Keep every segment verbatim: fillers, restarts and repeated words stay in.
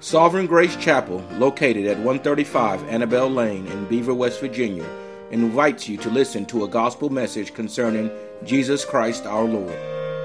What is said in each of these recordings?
Sovereign Grace Chapel, located at one thirty-five Annabelle Lane in Beaver, West Virginia, invites you to listen to a gospel message concerning Jesus Christ our Lord.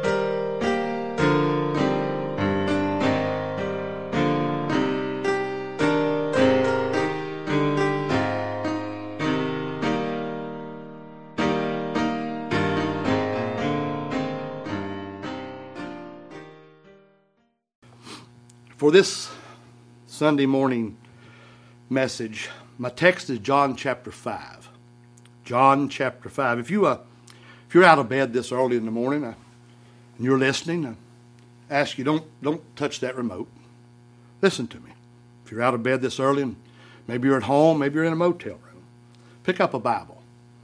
For this Sunday morning message, my text is John chapter five. John chapter five. If you uh, if you're out of bed this early in the morning uh, and you're listening, I ask you don't don't touch that remote. Listen to me. If you're out of bed this early and maybe you're at home, maybe you're in a motel room, pick up a Bible.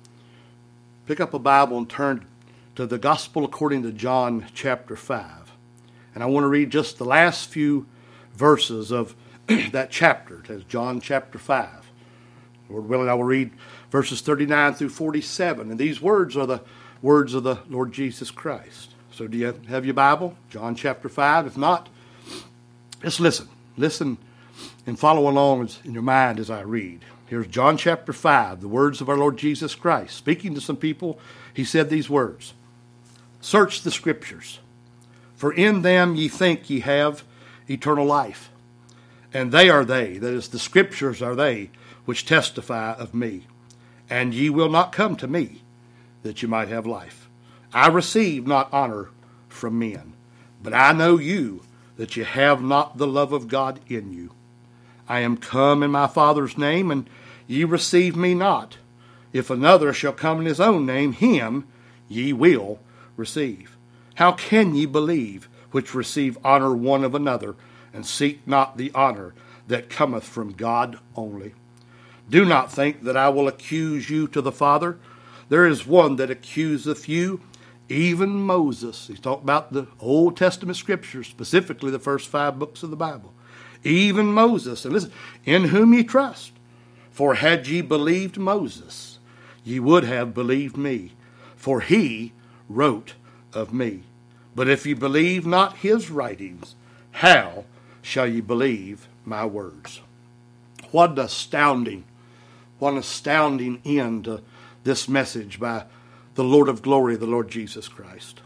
Pick up a Bible and turn to the Gospel according to John chapter five. And I want to read just the last few verses of that chapter. It says John chapter five. Lord willing, I will read verses thirty-nine through forty-seven. And these words are the words of the Lord Jesus Christ. So do you have your Bible? John chapter five. If not, just listen. Listen and follow along in your mind as I read. Here's John chapter five, the words of our Lord Jesus Christ. Speaking to some people, he said these words. Search the Scriptures, for in them ye think ye have eternal life. And they are they, that is, the Scriptures are they, which testify of me. And ye will not come to me, that you might have life. I receive not honor from men, but I know you, that ye have not the love of God in you. I am come in my Father's name, and ye receive me not. If another shall come in his own name, him ye will receive. How can ye believe, which receive honor one of another, and seek not the honor that cometh from God only? Do not think that I will accuse you to the Father. There is one that accuseth you, even Moses. He's talking about the Old Testament Scriptures, specifically the first five books of the Bible. Even Moses, and listen, in whom ye trust. For had ye believed Moses, ye would have believed me, for he wrote of me. But if ye believe not his writings, how shall ye believe my words? What an astounding, what an astounding end to this message by the Lord of glory, the Lord Jesus Christ.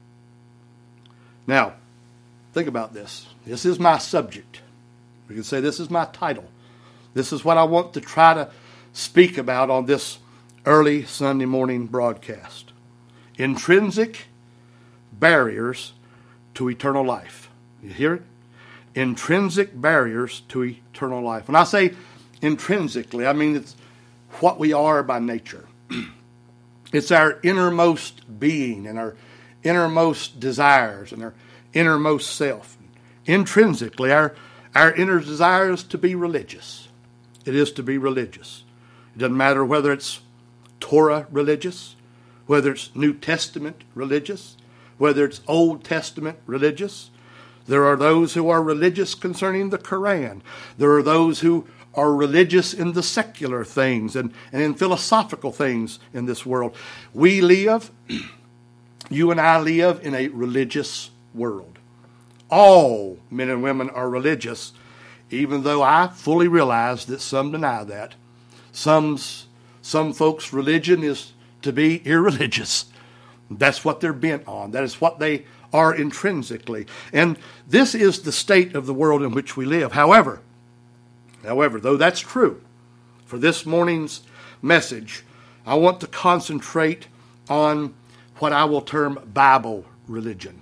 Now, think about this. This is my subject. We can say this is my title. This is what I want to try to speak about on this early Sunday morning broadcast. Intrinsic barriers to eternal life. You hear it? Intrinsic barriers to eternal life. When I say intrinsically, I mean it's what we are by nature. It's our innermost being and our innermost desires and our innermost self. Intrinsically, our, our inner desire is to be religious. It is to be religious. It doesn't matter whether it's Torah religious, whether it's New Testament religious, whether it's Old Testament religious. There are those who are religious concerning the Quran. There are those who are religious in the secular things and, and in philosophical things in this world. We live, you and I live in a religious world. All men and women are religious, even though I fully realize that some deny that. Some, some folks' religion is to be irreligious. That's what they're bent on. That is what they are intrinsically. And this is the state of the world in which we live. However, however, though that's true, for this morning's message, I want to concentrate on what I will term Bible religion.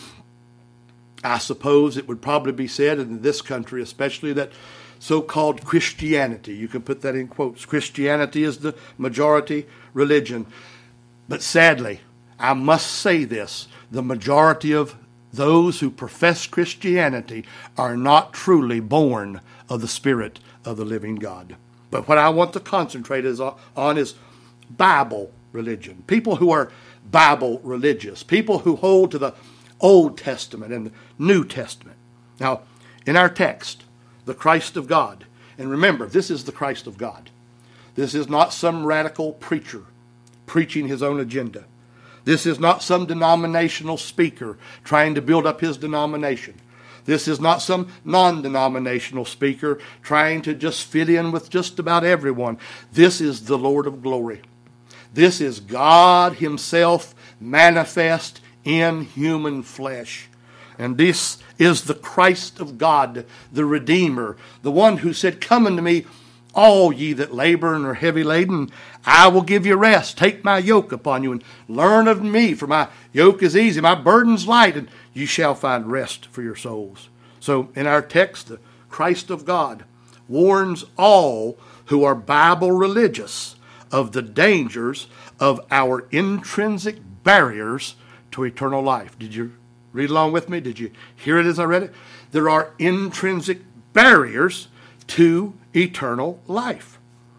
I suppose it would probably be said in this country especially that so-called Christianity, you can put that in quotes, Christianity is the majority religion. But sadly, I must say this, the majority of those who profess Christianity are not truly born of the Spirit of the living God. But what I want to concentrate is on is Bible religion. People who are Bible religious. People who hold to the Old Testament and the New Testament. Now, in our text, the Christ of God. And remember, this is the Christ of God. This is not some radical preacher preaching his own agenda. This is not some denominational speaker trying to build up his denomination. This is not some non-denominational speaker trying to just fit in with just about everyone. This is the Lord of glory. This is God himself manifest in human flesh. And this is the Christ of God, the Redeemer, the one who said, "Come unto me, all ye that labor and are heavy laden, I will give you rest. Take my yoke upon you and learn of me, for my yoke is easy, my burden's light, and you shall find rest for your souls." So in our text, the Christ of God warns all who are Bible religious of the dangers of our intrinsic barriers to eternal life. Did you read along with me? Did you hear it as I read it? There are intrinsic barriers to eternal life.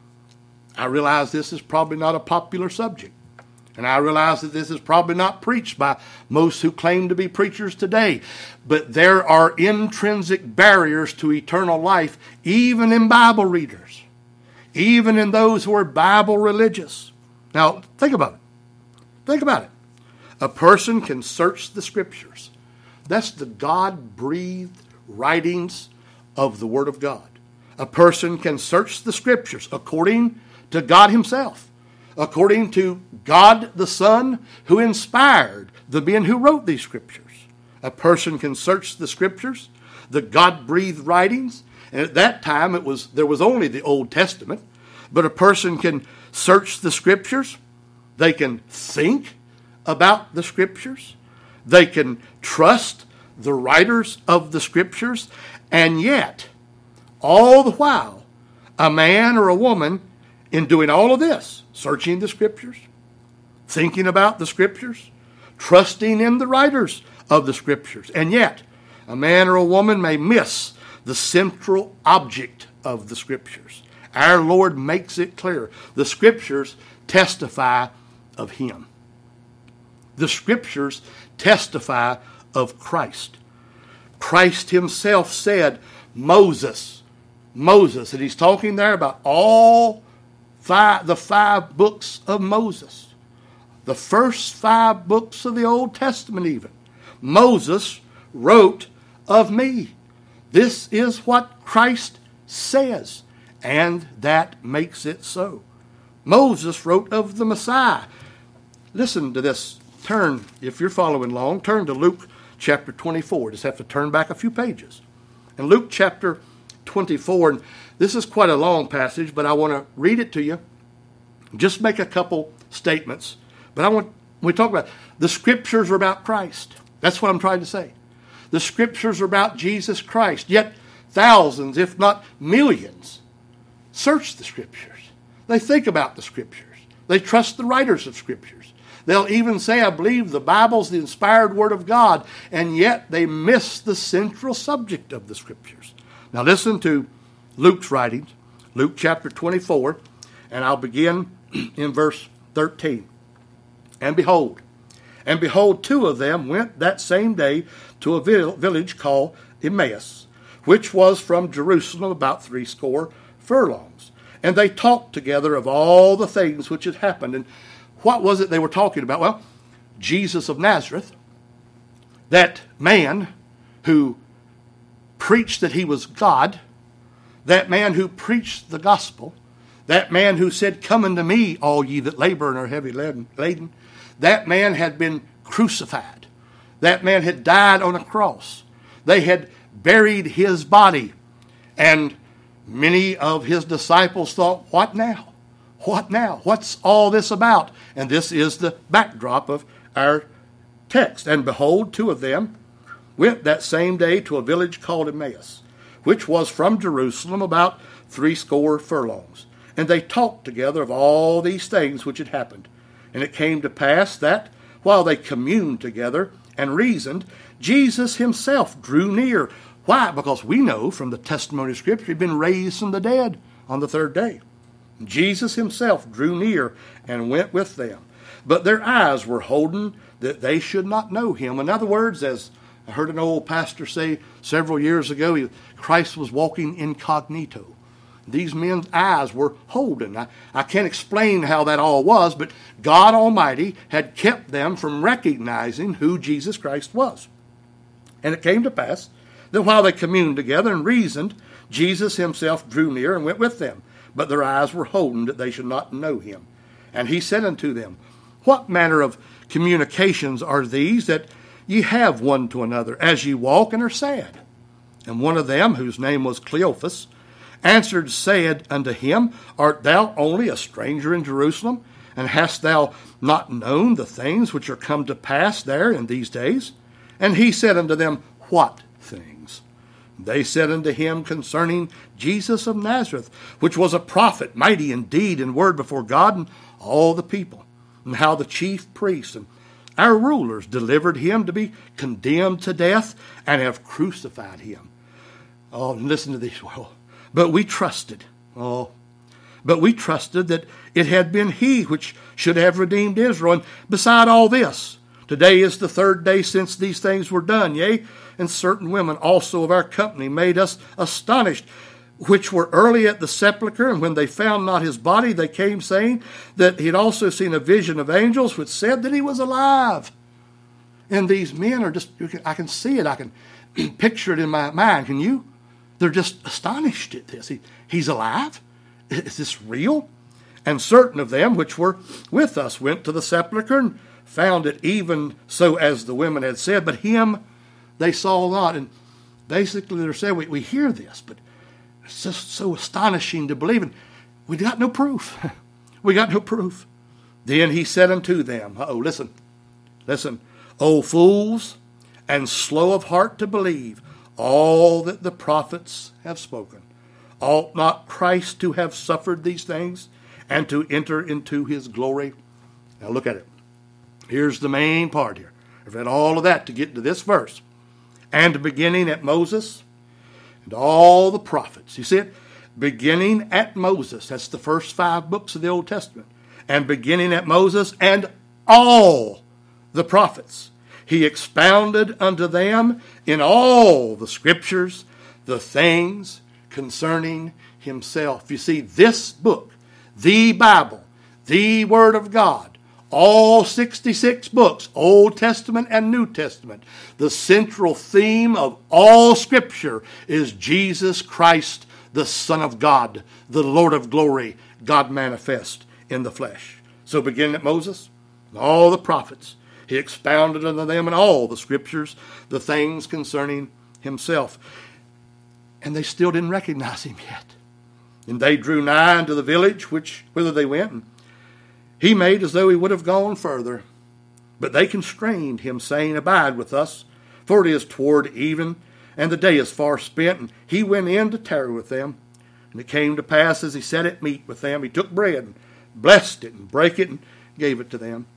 I realize this is probably not a popular subject. And I realize that this is probably not preached by most who claim to be preachers today. But there are intrinsic barriers to eternal life, even in Bible readers, even in those who are Bible religious. Now, think about it. Think about it. A person can search the Scriptures. That's the God-breathed writings of the Word of God. A person can search the Scriptures according to God himself, according to God the Son who inspired the men who wrote these Scriptures. A person can search the Scriptures, the God-breathed writings, and at that time it was there was only the Old Testament, but a person can search the Scriptures. They can think about the Scriptures. They can trust the writers of the Scriptures, and yet, all the while, a man or a woman in doing all of this, searching the Scriptures, thinking about the Scriptures, trusting in the writers of the Scriptures, and yet, a man or a woman may miss the central object of the Scriptures. Our Lord makes it clear. The Scriptures testify of Him. The Scriptures testify of Christ. Christ himself said, Moses, Moses, and he's talking there about all five, the five books of Moses. The first five books of the Old Testament even. Moses wrote of me. This is what Christ says, and that makes it so. Moses wrote of the Messiah. Listen to this. Turn, if you're following along, turn to Luke chapter twenty-four. Just have to turn back a few pages. In Luke chapter twenty-four, and this is quite a long passage, but I want to read it to you. Just make a couple statements. But I want, when we talk about, the Scriptures are about Christ. That's what I'm trying to say. The Scriptures are about Jesus Christ. Yet thousands, if not millions, search the Scriptures. They think about the Scriptures. They trust the writers of Scriptures. They'll even say, I believe the Bible's the inspired Word of God, and yet they miss the central subject of the Scriptures. Now listen to Luke's writings, Luke chapter twenty-four, and I'll begin in verse thirteen. And behold, and behold, two of them went that same day to a village called Emmaus, which was from Jerusalem about threescore furlongs. And they talked together of all the things which had happened. And what was it they were talking about? Well, Jesus of Nazareth, that man who preached that he was God, that man who preached the gospel, that man who said, Come unto me, all ye that labor and are heavy laden, that man had been crucified. That man had died on a cross. They had buried his body. And many of his disciples thought, what now? What now? What's all this about? And this is the backdrop of our text. And behold, two of them went that same day to a village called Emmaus, which was from Jerusalem about threescore furlongs. And they talked together of all these things which had happened. And it came to pass that, while they communed together and reasoned, Jesus himself drew near. Why? Because we know from the testimony of Scripture he'd been raised from the dead on the third day. Jesus himself drew near and went with them. But their eyes were holden that they should not know him. In other words, as I heard an old pastor say several years ago, he, Christ was walking incognito. These men's eyes were holden. I, I can't explain how that all was, but God Almighty had kept them from recognizing who Jesus Christ was. And it came to pass Then while they communed together and reasoned, Jesus himself drew near and went with them. But their eyes were holden that they should not know him. And he said unto them, What manner of communications are these that ye have one to another, as ye walk and are sad? And one of them, whose name was Cleophas, answered, said unto him, Art thou only a stranger in Jerusalem? And hast thou not known the things which are come to pass there in these days? And he said unto them, What things? They said unto him concerning Jesus of Nazareth, which was a prophet, mighty in deed and word before God and all the people, and how the chief priests and our rulers delivered him to be condemned to death and have crucified him. Oh, and listen to this. Well, but we trusted. Oh, but we trusted that it had been he which should have redeemed Israel. And beside all this, today is the third day since these things were done. Yea, and certain women also of our company made us astonished, which were early at the sepulchre, and when they found not his body, they came saying that he had also seen a vision of angels, which said that he was alive. And these men are just, I can see it, I can picture it in my mind. Can you? They're just astonished at this. He, he's alive? Is this real? And certain of them which were with us went to the sepulchre and found it even so as the women had said, but him they saw not. And basically they're saying, we, we hear this, but it's just so astonishing to believe. And we got no proof. We got no proof. Then he said unto them, uh-oh, listen, listen, O fools, and slow of heart to believe all that the prophets have spoken. Ought not Christ to have suffered these things and to enter into his glory? Now look at it. Here's the main part here. I've read all of that to get to this verse. And beginning at Moses and all the prophets. You see it? Beginning at Moses. That's the first five books of the Old Testament. And beginning at Moses and all the prophets. He expounded unto them in all the scriptures the things concerning himself. You see, this book, the Bible, the Word of God, all sixty-six books, Old Testament and New Testament, the central theme of all Scripture is Jesus Christ, the Son of God, the Lord of glory, God manifest in the flesh. So beginning at Moses, and all the prophets, he expounded unto them in all the Scriptures the things concerning himself. And they still didn't recognize him yet. And they drew nigh unto the village, which whither they went, and he made as though he would have gone further. But they constrained him, saying, Abide with us, for it is toward even, and the day is far spent. And he went in to tarry with them. And it came to pass, as he sat at meat with them, he took bread, and blessed it, and brake it, and gave it to them.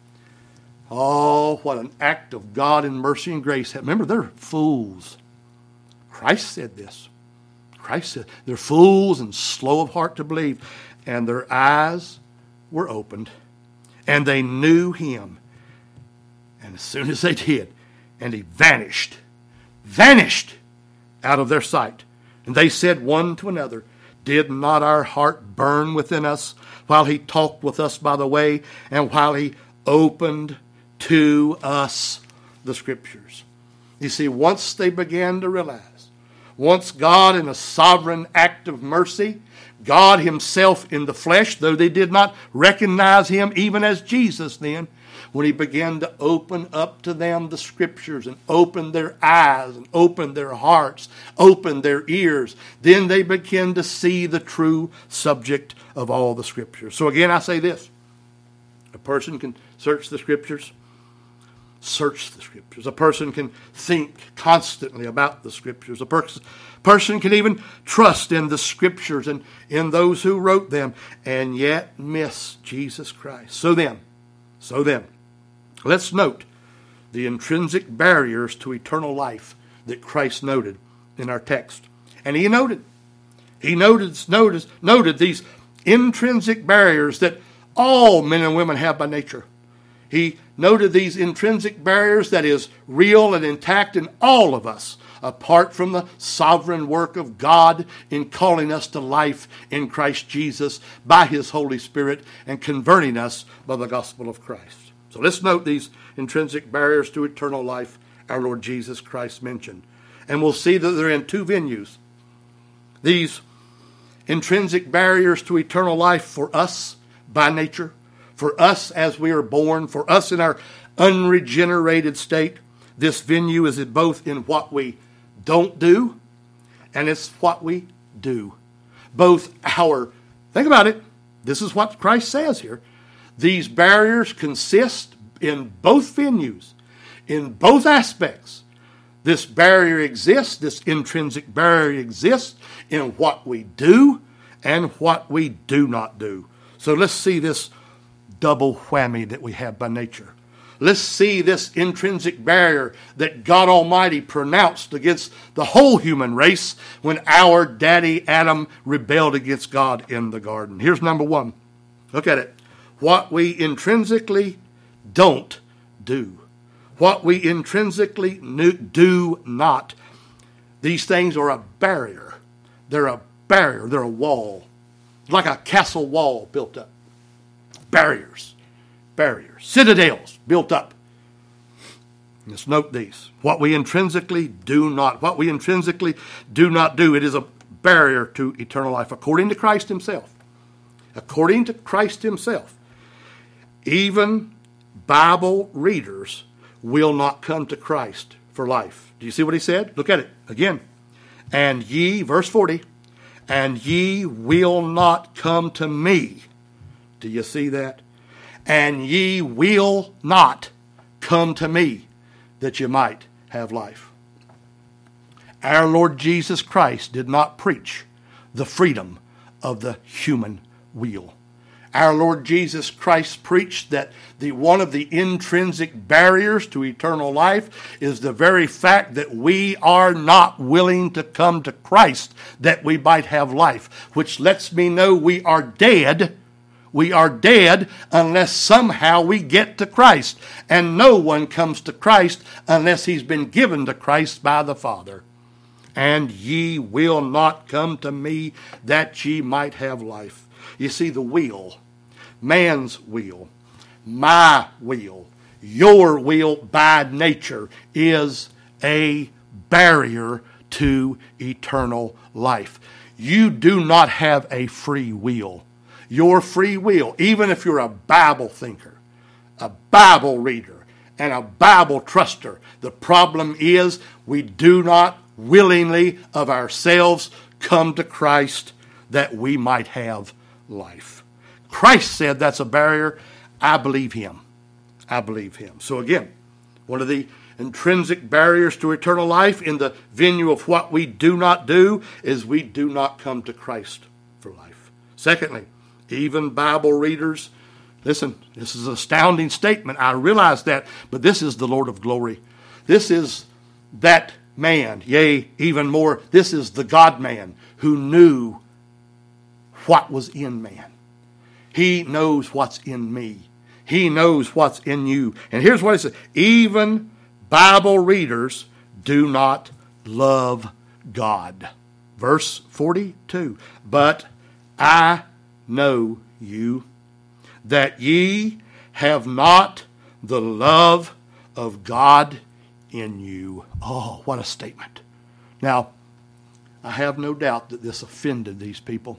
Oh, what an act of God in mercy and grace. Remember, they're fools. Christ said this. Christ said, they're fools and slow of heart to believe. And their eyes were opened, and they knew him. And as soon as they did, and he vanished, vanished out of their sight. And they said one to another, Did not our heart burn within us while he talked with us by the way, and while he opened to us the Scriptures? You see, once they began to realize, once God in a sovereign act of mercy, God himself in the flesh, though they did not recognize him even as Jesus then, when he began to open up to them the Scriptures and open their eyes and open their hearts, open their ears, then they begin to see the true subject of all the Scriptures. So again, I say this. A person can search the Scriptures, search the Scriptures. A person can think constantly about the Scriptures. A person person can even trust in the Scriptures and in those who wrote them, and yet miss Jesus Christ. So then, so then, let's note the intrinsic barriers to eternal life that Christ noted in our text. And he noted, he noted, noted, noted these intrinsic barriers that all men and women have by nature. He noted these intrinsic barriers that is real and intact in all of us, apart from the sovereign work of God in calling us to life in Christ Jesus by his Holy Spirit and converting us by the gospel of Christ. So let's note these intrinsic barriers to eternal life our Lord Jesus Christ mentioned. And we'll see that they're in two venues. These intrinsic barriers to eternal life for us by nature, for us as we are born, for us in our unregenerated state. This venue is both in what we don't do and it's what we do. Both our, think about it, this is what Christ says here. These barriers consist in both venues, in both aspects. This barrier exists, this intrinsic barrier exists in what we do and what we do not do. So let's see this double whammy that we have by nature. Let's see this intrinsic barrier that God Almighty pronounced against the whole human race when our daddy Adam rebelled against God in the garden. Here's number one. Look at it. What we intrinsically don't do. What we intrinsically do not. These things are a barrier. They're a barrier. They're a wall. Like a castle wall built up. Barriers. Barriers. Citadels built up. Let's note these. What we intrinsically do not. What we intrinsically do not do. It is a barrier to eternal life. According to Christ himself. According to Christ himself. Even Bible readers will not come to Christ for life. Do you see what he said? Look at it again. And ye, verse forty, and ye will not come to me. Do you see that? And ye will not come to me that you might have life. Our Lord Jesus Christ did not preach the freedom of the human will. Our Lord Jesus Christ preached that the one of the intrinsic barriers to eternal life is the very fact that we are not willing to come to Christ that we might have life, which lets me know we are dead. We are dead unless somehow we get to Christ. And no one comes to Christ unless he's been given to Christ by the Father. And ye will not come to me that ye might have life. You see, the will, man's will, my will, your will by nature is a barrier to eternal life. You do not have a free will. Your free will, even if you're a Bible thinker, a Bible reader, and a Bible truster, the problem is we do not willingly of ourselves come to Christ that we might have life. Christ said that's a barrier. I believe him. I believe him. So again, one of the intrinsic barriers to eternal life in the venue of what we do not do is we do not come to Christ for life. Secondly, even Bible readers, listen, this is an astounding statement. I realize that, but this is the Lord of glory. This is that man, yea, even more, this is the God-man who knew what was in man. He knows what's in me. He knows what's in you. And here's what it says. Even Bible readers do not love God. Verse forty-two. But I know you, that ye have not the love of God in you. Oh, what a statement. Now, I have no doubt that this offended these people.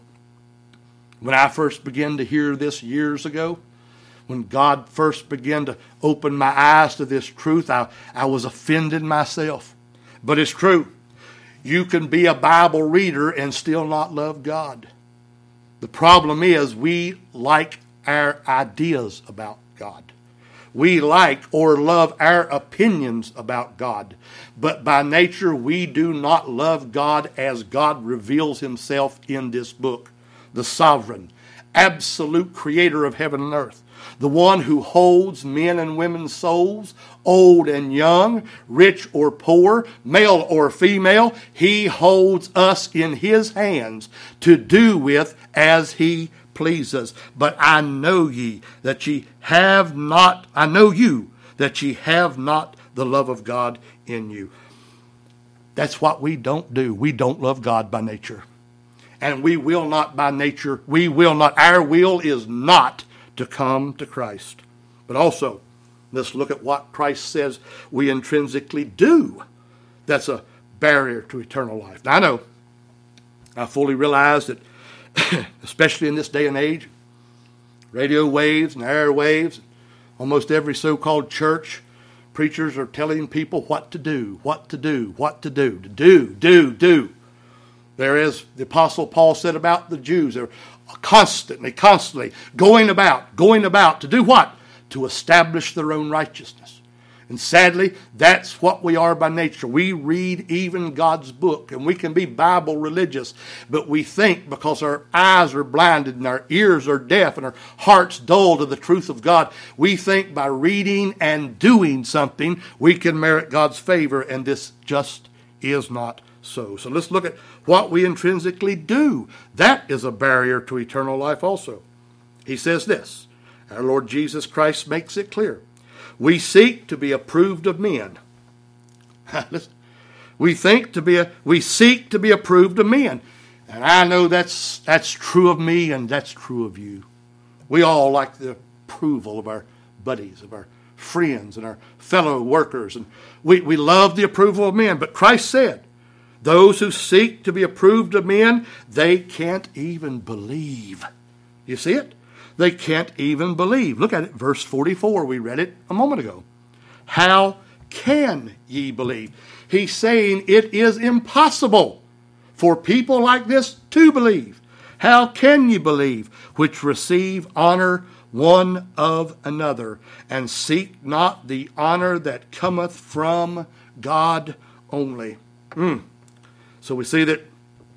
When I first began to hear this years ago, when God first began to open my eyes to this truth, I, I was offended myself. But it's true. You can be a Bible reader and still not love God. The problem is we like our ideas about God. We like or love our opinions about God. But by nature, we do not love God as God reveals himself in this book. The sovereign, absolute creator of heaven and earth. The one who holds men and women's souls, old and young, rich or poor, male or female. He holds us in his hands to do with as he pleases. But I know ye that ye have not, I know you that ye have not the love of God in you. That's what we don't do. We don't love God by nature. And we will not by nature, we will not, our will is not to come to Christ. But also, let's look at what Christ says we intrinsically do. That's a barrier to eternal life. Now, I know, I fully realize that, especially in this day and age, radio waves and airwaves, almost every so-called church, preachers are telling people what to do, what to do, what to do, to do, do, do. There is, the Apostle Paul said about the Jews, they're constantly, constantly going about, going about to do what? To establish their own righteousness. And sadly, that's what we are by nature. We read even God's book, and we can be Bible religious, but we think because our eyes are blinded and our ears are deaf and our hearts dull to the truth of God, we think by reading and doing something, we can merit God's favor, and this just is not so. So let's look at what we intrinsically do. That is a barrier to eternal life also. He says this, our Lord Jesus Christ makes it clear. We seek to be approved of men. Listen, we think to be a, we seek to be approved of men. And I know that's that's true of me and that's true of you. We all like the approval of our buddies, of our friends and our fellow workers. And we, we love the approval of men. But Christ said, those who seek to be approved of men, they can't even believe. You see it? They can't even believe. Look at it, verse forty-four. We read it a moment ago. How can ye believe? He's saying it is impossible for people like this to believe. How can ye believe, which receive honor one of another, and seek not the honor that cometh from God only? Mm. So we see that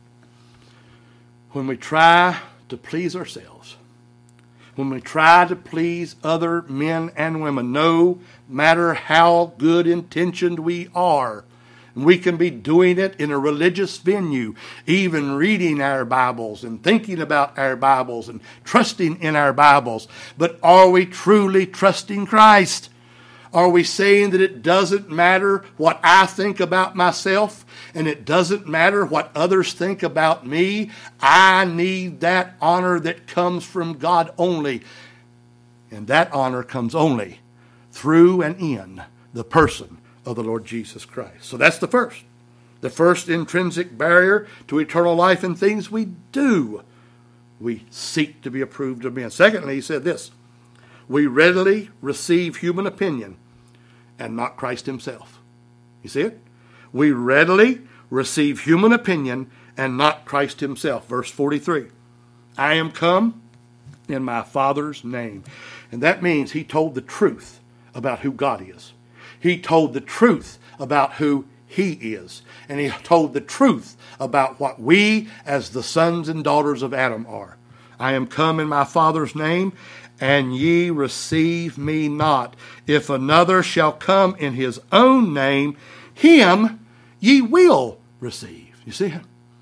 when we try to please ourselves, when we try to please other men and women, no matter how good intentioned we are, and we can be doing it in a religious venue, even reading our Bibles and thinking about our Bibles and trusting in our Bibles. But are we truly trusting Christ? Are we saying that it doesn't matter what I think about myself and it doesn't matter what others think about me? I need that honor that comes from God only. And that honor comes only through and in the person of the Lord Jesus Christ. So that's the first. The first intrinsic barrier to eternal life in things we do. We seek to be approved of men. Secondly, he said this. We readily receive human opinion and not Christ himself. You see it? We readily receive human opinion and not Christ himself. Verse forty-three. I am come in my Father's name. And that means he told the truth about who God is. He told the truth about who he is. And he told the truth about what we as the sons and daughters of Adam are. I am come in my Father's name, and ye receive me not. If another shall come in his own name, him ye will receive. You see?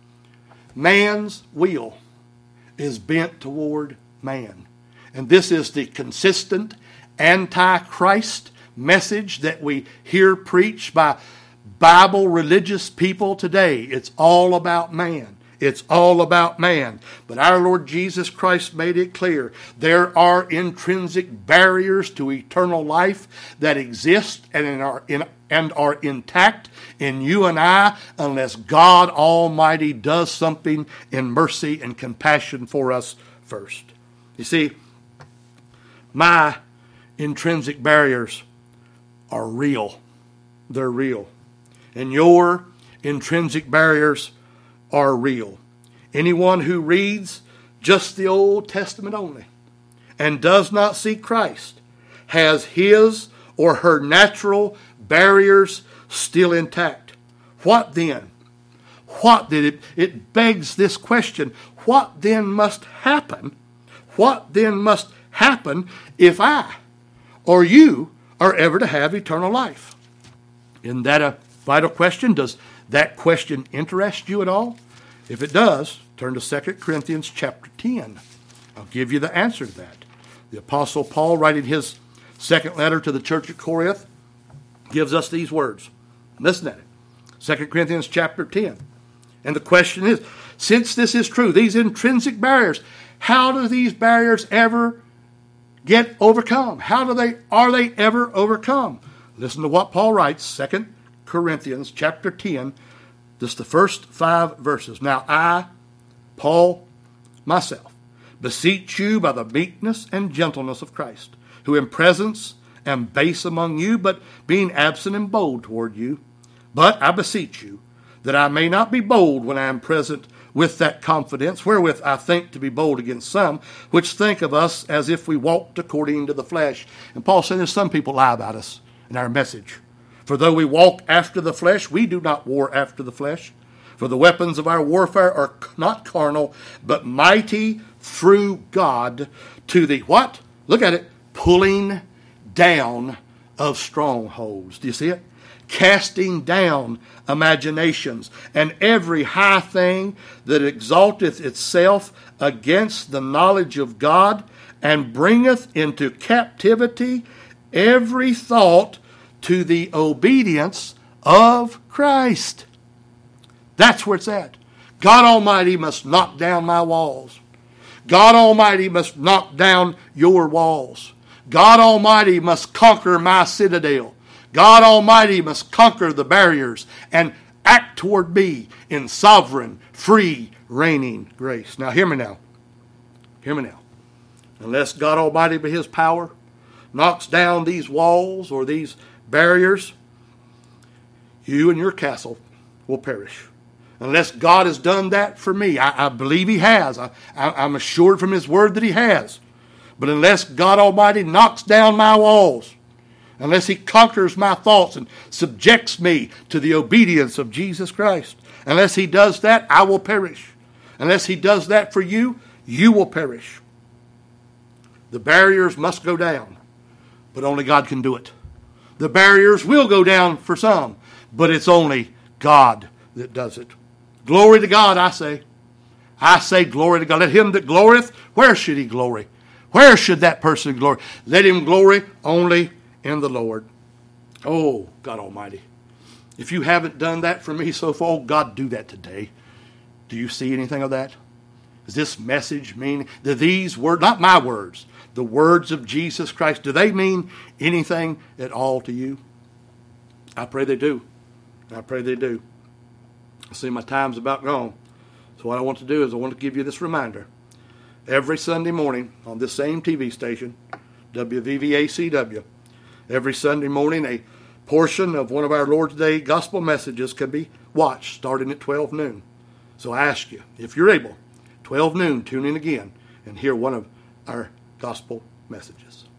Man's will is bent toward man. And this is the consistent anti-Christ message that we hear preached by Bible religious people today. It's all about man. It's all about man. But our Lord Jesus Christ made it clear. There are intrinsic barriers to eternal life that exist and are, in, and are intact in you and I unless God Almighty does something in mercy and compassion for us first. You see, my intrinsic barriers are real. They're real. And your intrinsic barriers are real. Anyone who reads just the Old Testament only and does not see Christ has his or her natural barriers still intact. What then? What did it? It begs this question. What then must happen? What then must happen if I or you are ever to have eternal life? Isn't that a vital question? Does that question interest you at all? If it does, turn to Second Corinthians chapter ten. I'll give you the answer to that. The Apostle Paul, writing his second letter to the church at Corinth, gives us these words. Listen at it. Second Corinthians chapter ten. And the question is, since this is true, these intrinsic barriers, how do these barriers ever get overcome? How do they are they ever overcome? Listen to what Paul writes, Second Corinthians chapter ten, Just the first five verses. Now I, Paul, myself, beseech you by the meekness and gentleness of Christ, who in presence am base among you, but being absent am bold toward you. But I beseech you, that I may not be bold when I am present with that confidence, wherewith I think to be bold against some, which think of us as if we walked according to the flesh. And Paul said there's some people lie about us in our message. For though we walk after the flesh, we do not war after the flesh. For the weapons of our warfare are not carnal, but mighty through God to the what? Look at it. Pulling down of strongholds. Do you see it? Casting down imaginations and every high thing that exalteth itself against the knowledge of God, and bringeth into captivity every thought to the obedience of Christ. That's where it's at. God Almighty must knock down my walls. God Almighty must knock down your walls. God Almighty must conquer my citadel. God Almighty must conquer the barriers and act toward me in sovereign, free, reigning grace. Now hear me now. Hear me now. Unless God Almighty by His power knocks down these walls or these barriers, you and your castle will perish. Unless God has done that for me, I, I believe He has. I, I, I'm assured from His Word that He has. But unless God Almighty knocks down my walls, unless He conquers my thoughts and subjects me to the obedience of Jesus Christ, unless He does that, I will perish. Unless He does that for you, you will perish. The barriers must go down, but only God can do it. The barriers will go down for some, but it's only God that does it. Glory to God, I say. I say glory to God. Let him that glorieth, where should he glory? Where should that person glory? Let him glory only in the Lord. Oh, God Almighty. If you haven't done that for me so far, oh, God, do that today. Do you see anything of that? Does this message mean, do these words, not my words, the words of Jesus Christ, do they mean anything at all to you? I pray they do. I pray they do. I see my time's about gone. So what I want to do is I want to give you this reminder. Every Sunday morning on this same T V station, W V V A C W, every Sunday morning a portion of one of our Lord's Day gospel messages can be watched starting at twelve noon. So I ask you, if you're able, twelve noon, tune in again and hear one of our gospel messages.